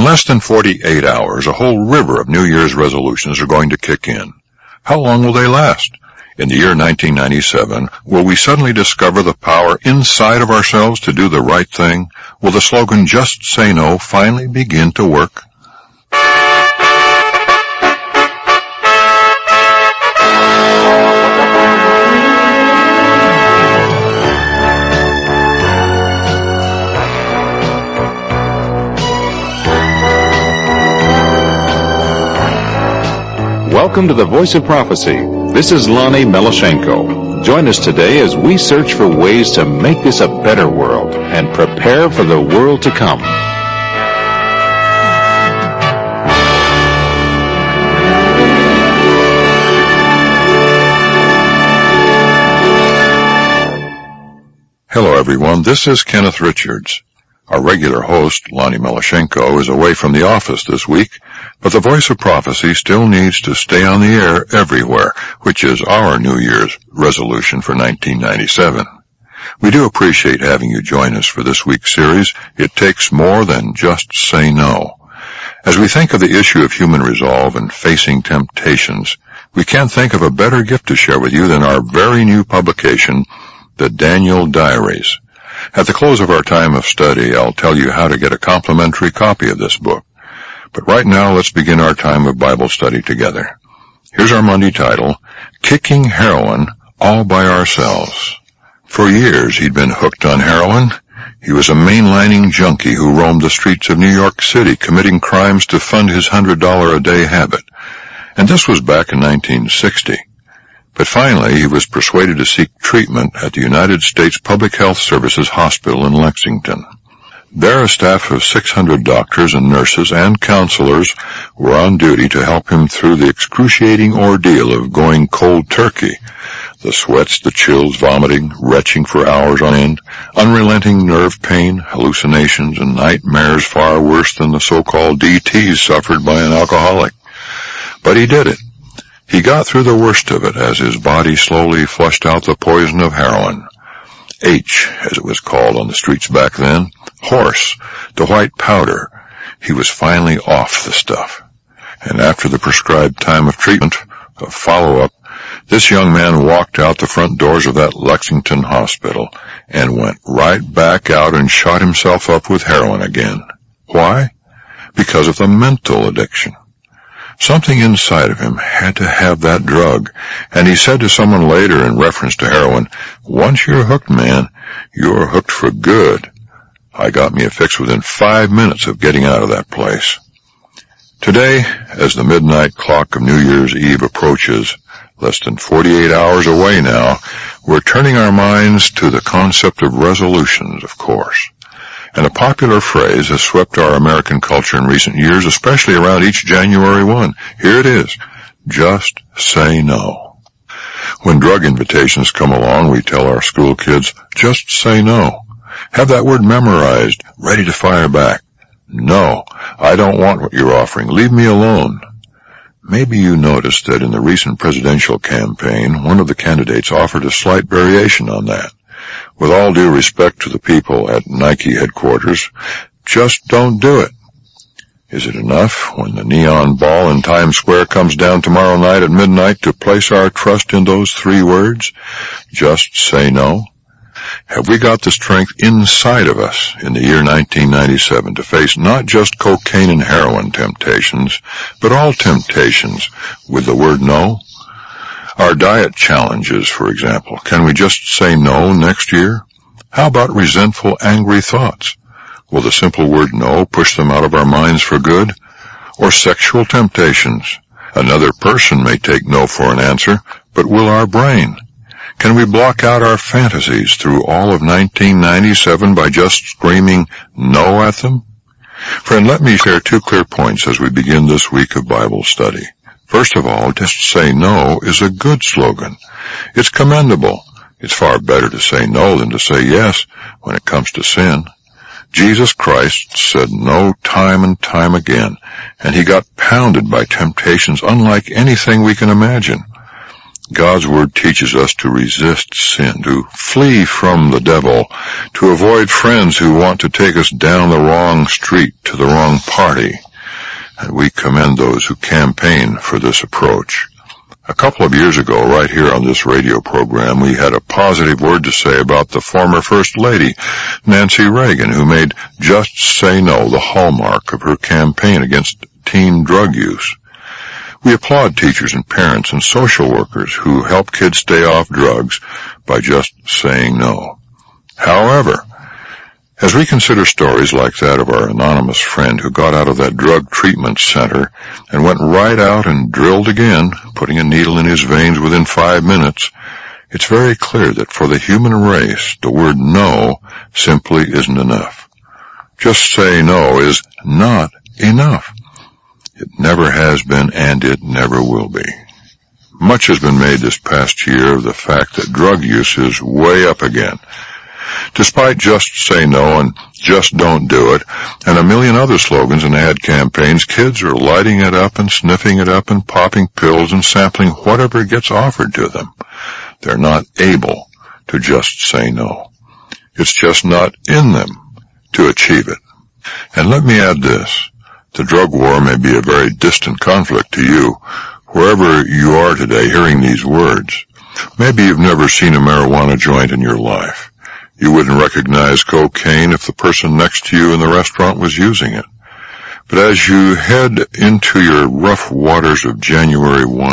In less than 48 hours, a whole river of New Year's resolutions are going to kick in. How long will they last? In the year 1997, will we suddenly discover the power inside of ourselves to do the right thing? Will the slogan, "Just Say No," finally begin to work? Welcome to the Voice of Prophecy. This is Lonnie Melashenko. Join us today as we search for ways to make this a better world and prepare for the world to come. Hello everyone, this is Kenneth Richards. Our regular host, Lonnie Melashenko, is away from the office this week, but the Voice of Prophecy still needs to stay on the air everywhere, which is our New Year's resolution for 1997. We do appreciate having you join us for this week's series, It Takes More Than Just Say No. As we think of the issue of human resolve and facing temptations, we can't think of a better gift to share with you than our very new publication, The Daniel Diaries. At the close of our time of study, I'll tell you how to get a complimentary copy of this book. But right now, let's begin our time of Bible study together. Here's our Monday title, Kicking Heroin All by Ourselves. For years, he'd been hooked on heroin. He was a mainlining junkie who roamed the streets of New York City, committing crimes to fund his $100 a day habit. And this was back in 1960. But finally, he was persuaded to seek treatment at the United States Public Health Services Hospital in Lexington. There, a staff of 600 doctors and nurses and counselors were on duty to help him through the excruciating ordeal of going cold turkey. The sweats, the chills, vomiting, retching for hours on end, unrelenting nerve pain, hallucinations, and nightmares far worse than the so-called DTs suffered by an alcoholic. But he did it. He got through the worst of it as his body slowly flushed out the poison of heroin. H, as it was called on the streets back then, horse, the white powder. He was finally off the stuff. And after the prescribed time of treatment, of follow-up, this young man walked out the front doors of that Lexington hospital and went right back out and shot himself up with heroin again. Why? Because of the mental addiction. Something inside of him had to have that drug, and he said to someone later in reference to heroin, "Once you're hooked, man, you're hooked for good. I got me a fix within 5 minutes of getting out of that place." Today, as the midnight clock of New Year's Eve approaches, less than 48 hours away now, we're turning our minds to the concept of resolutions, of course. And a popular phrase has swept our American culture in recent years, especially around each January 1. Here it is, just say no. When drug invitations come along, we tell our school kids, just say no. Have that word memorized, ready to fire back. No, I don't want what you're offering. Leave me alone. Maybe you noticed that in the recent presidential campaign, one of the candidates offered a slight variation on that. With all due respect to the people at Nike headquarters, just don't do it. Is it enough when the neon ball in Times Square comes down tomorrow night at midnight to place our trust in those 3 words? Just say no. Have we got the strength inside of us in the year 1997 to face not just cocaine and heroin temptations, but all temptations with the word no? Our diet challenges, for example, can we just say no next year? How about resentful, angry thoughts? Will the simple word no push them out of our minds for good? Or sexual temptations? Another person may take no for an answer, but will our brain? Can we block out our fantasies through all of 1997 by just screaming no at them? Friend, let me share 2 clear points as we begin this week of Bible study. First of all, just say no is a good slogan. It's commendable. It's far better to say no than to say yes when it comes to sin. Jesus Christ said no time and time again, and he got pounded by temptations unlike anything we can imagine. God's Word teaches us to resist sin, to flee from the devil, to avoid friends who want to take us down the wrong street to the wrong party. And we commend those who campaign for this approach. A couple of years ago, right here on this radio program, we had a positive word to say about the former First Lady, Nancy Reagan, who made Just Say No the hallmark of her campaign against teen drug use. We applaud teachers and parents and social workers who help kids stay off drugs by just saying no. However, as we consider stories like that of our anonymous friend who got out of that drug treatment center and went right out and drilled again, putting a needle in his veins within 5 minutes, it's very clear that for the human race, the word no simply isn't enough. Just say no is not enough. It never has been, and it never will be. Much has been made this past year of the fact that drug use is way up again. Despite Just Say No and Just Don't Do It, and a million other slogans and ad campaigns, kids are lighting it up and sniffing it up and popping pills and sampling whatever gets offered to them. They're not able to just say no. It's just not in them to achieve it. And let me add this. The drug war may be a very distant conflict to you, wherever you are today hearing these words. Maybe you've never seen a marijuana joint in your life. You wouldn't recognize cocaine if the person next to you in the restaurant was using it. But as you head into your rough waters of January 1,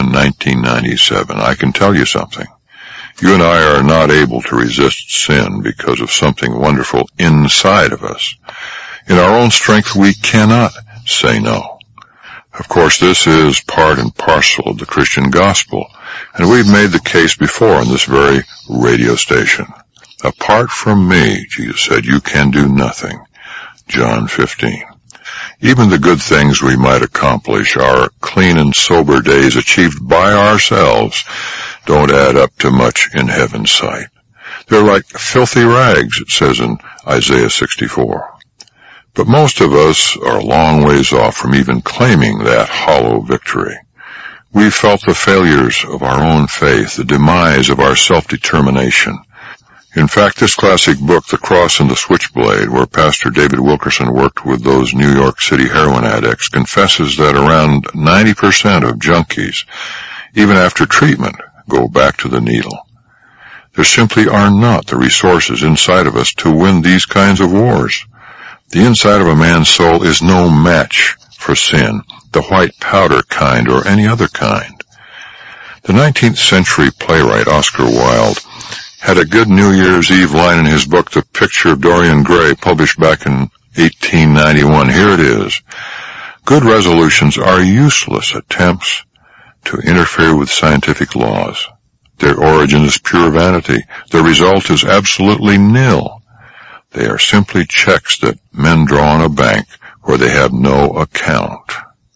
1997, I can tell you something. You and I are not able to resist sin because of something wonderful inside of us. In our own strength, we cannot say no. Of course, this is part and parcel of the Christian gospel, and we've made the case before on this very radio station. Apart from me, Jesus said, you can do nothing. John 15. Even the good things we might accomplish, our clean and sober days achieved by ourselves, don't add up to much in heaven's sight. They're like filthy rags, it says in Isaiah 64. But most of us are a long ways off from even claiming that hollow victory. We've felt the failures of our own faith, the demise of our self-determination. In fact, this classic book, The Cross and the Switchblade, where Pastor David Wilkerson worked with those New York City heroin addicts, confesses that around 90% of junkies, even after treatment, go back to the needle. There simply are not the resources inside of us to win these kinds of wars. The inside of a man's soul is no match for sin, the white powder kind or any other kind. The 19th century playwright Oscar Wilde had a good New Year's Eve line in his book, The Picture of Dorian Gray, published back in 1891. Here it is. Good resolutions are useless attempts to interfere with scientific laws. Their origin is pure vanity. Their result is absolutely nil. They are simply checks that men draw on a bank where they have no account.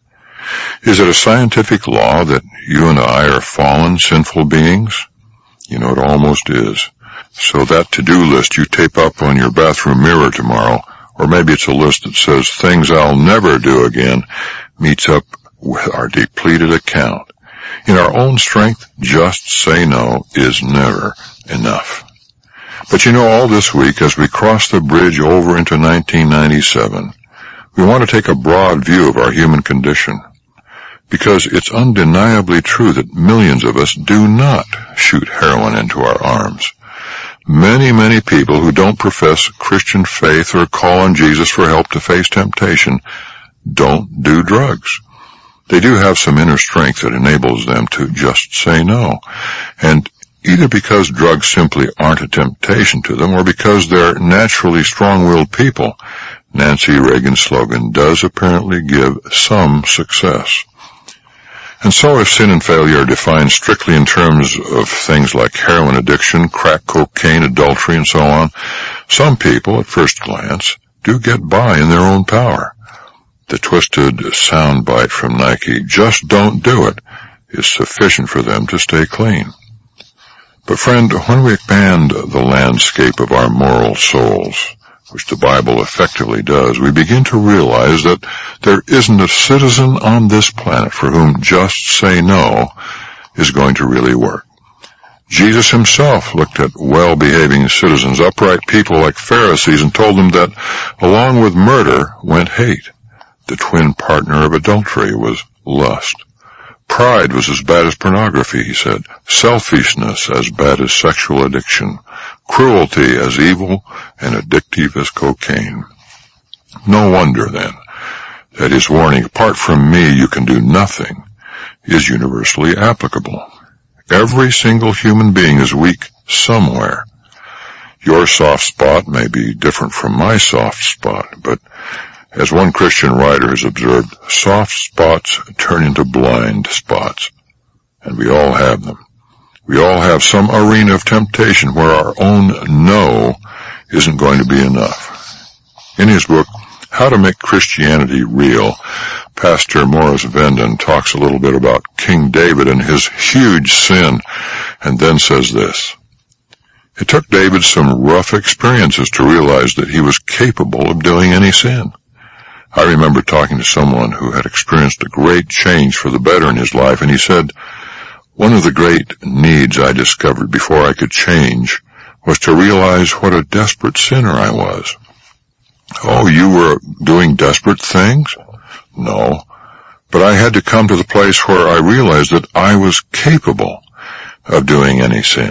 Is it a scientific law that you and I are fallen, sinful beings? You know, it almost is. So that to-do list you tape up on your bathroom mirror tomorrow, or maybe it's a list that says things I'll never do again, meets up with our depleted account. In our own strength, just say no is never enough. But you know, all this week, as we cross the bridge over into 1997, we want to take a broad view of our human condition, because it's undeniably true that millions of us do not shoot heroin into our arms. Many, many people who don't profess Christian faith or call on Jesus for help to face temptation don't do drugs. They do have some inner strength that enables them to just say no. And either because drugs simply aren't a temptation to them or because they're naturally strong-willed people, Nancy Reagan's slogan does apparently give some success. And so if sin and failure are defined strictly in terms of things like heroin addiction, crack cocaine, adultery, and so on, some people, at first glance, do get by in their own power. The twisted soundbite from Nike, "Just don't do it," is sufficient for them to stay clean. But friend, when we expand the landscape of our moral souls, which the Bible effectively does, we begin to realize that there isn't a citizen on this planet for whom just say no is going to really work. Jesus himself looked at well-behaving citizens, upright people like Pharisees, and told them that along with murder went hate. The twin partner of adultery was lust. Pride was as bad as pornography, he said. Selfishness as bad as sexual addiction. Cruelty as evil and addictive as cocaine. No wonder, then, that his warning, apart from me you can do nothing, is universally applicable. Every single human being is weak somewhere. Your soft spot may be different from my soft spot, but as one Christian writer has observed, soft spots turn into blind spots, and we all have them. We all have some arena of temptation where our own no isn't going to be enough. In his book, How to Make Christianity Real, Pastor Morris Venden talks a little bit about King David and his huge sin, and then says this: it took David some rough experiences to realize that he was capable of doing any sin. I remember talking to someone who had experienced a great change for the better in his life, and he said, one of the great needs I discovered before I could change was to realize what a desperate sinner I was. Oh, you were doing desperate things? No, but I had to come to the place where I realized that I was capable of doing any sin.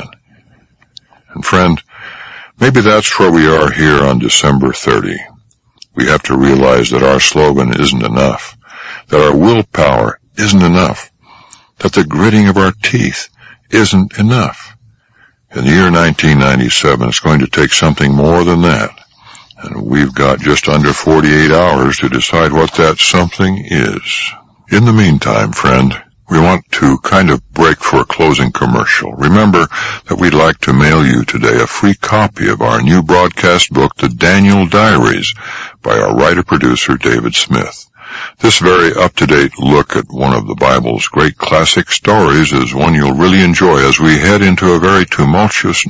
And friend, maybe that's where we are here on December 30. We have to realize that our slogan isn't enough, that our willpower isn't enough, that the gritting of our teeth isn't enough. In the year 1997, it's going to take something more than that, and we've got just under 48 hours to decide what that something is. In the meantime, friend, we want to kind of break for a closing commercial. Remember that we'd like to mail you today a free copy of our new broadcast book, The Daniel Diaries, by our writer-producer David Smith. This very up-to-date look at one of the Bible's great classic stories is one you'll really enjoy as we head into a very tumultuous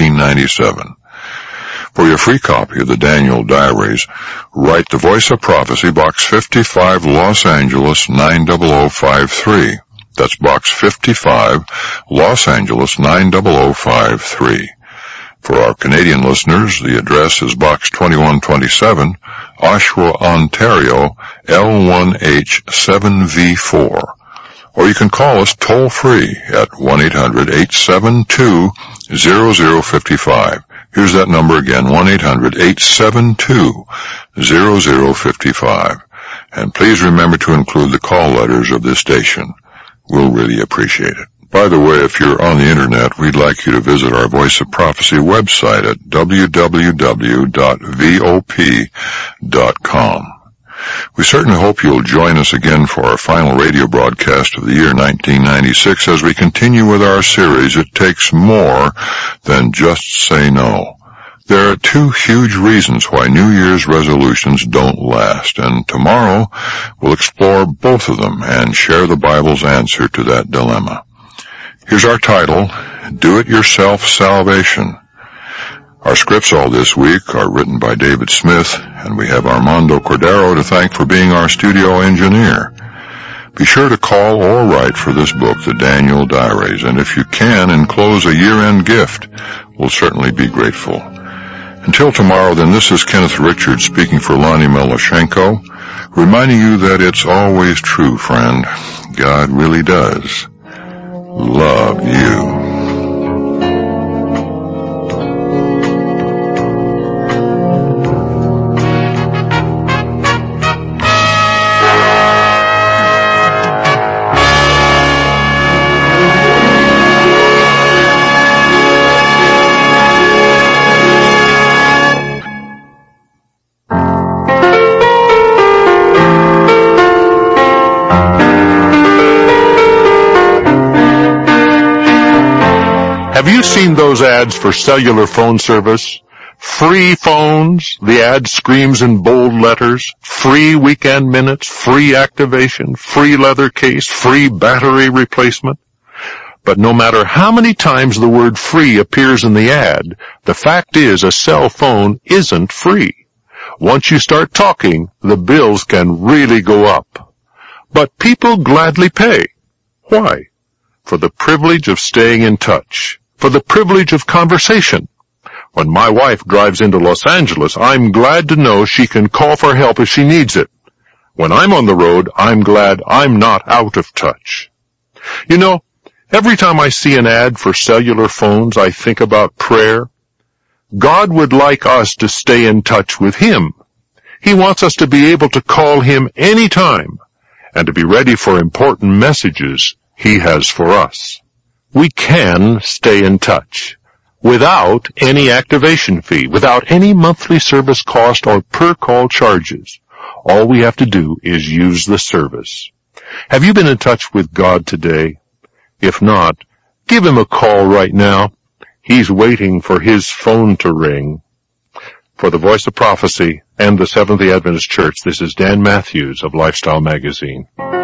1997. For your free copy of the Daniel Diaries, write The Voice of Prophecy, Box 55, Los Angeles, 90053. That's Box 55, Los Angeles, 90053. For our Canadian listeners, the address is Box 2127, Oshawa, Ontario, L1H7V4. Or you can call us toll-free at 1-800-872-0055. Here's that number again, 1-800-872-0055. And please remember to include the call letters of this station. We'll really appreciate it. By the way, if you're on the Internet, we'd like you to visit our Voice of Prophecy website at www.vop.com. We certainly hope you'll join us again for our final radio broadcast of the year 1996 as we continue with our series, It Takes More Than Just Say No. There are two huge reasons why New Year's resolutions don't last, and tomorrow we'll explore both of them and share the Bible's answer to that dilemma. Here's our title, Do-It-Yourself Salvation. Our scripts all this week are written by David Smith, and we have Armando Cordero to thank for being our studio engineer. Be sure to call or write for this book, The Daniel Diaries, and if you can, enclose a year-end gift. We'll certainly be grateful. Until tomorrow, then, this is Kenneth Richards speaking for Lonnie Meloshenko, reminding you that it's always true, friend. God really does love you. Have you seen those ads for cellular phone service? Free phones, the ad screams in bold letters, free weekend minutes, free activation, free leather case, free battery replacement. But no matter how many times the word free appears in the ad, the fact is a cell phone isn't free. Once you start talking, the bills can really go up. But people gladly pay. Why? For the privilege of staying in touch. for the privilege of conversation. When my wife drives into Los Angeles, I'm glad to know she can call for help if she needs it. When I'm on the road, I'm glad I'm not out of touch. You know, every time I see an ad for cellular phones, I think about prayer. God would like us to stay in touch with Him. He wants us to be able to call Him anytime and to be ready for important messages He has for us. We can stay in touch without any activation fee, without any monthly service cost or per-call charges. All we have to do is use the service. Have you been in touch with God today? If not, give Him a call right now. He's waiting for His phone to ring. For the Voice of Prophecy and the Seventh-day Adventist Church, this is Dan Matthews of Lifestyle Magazine.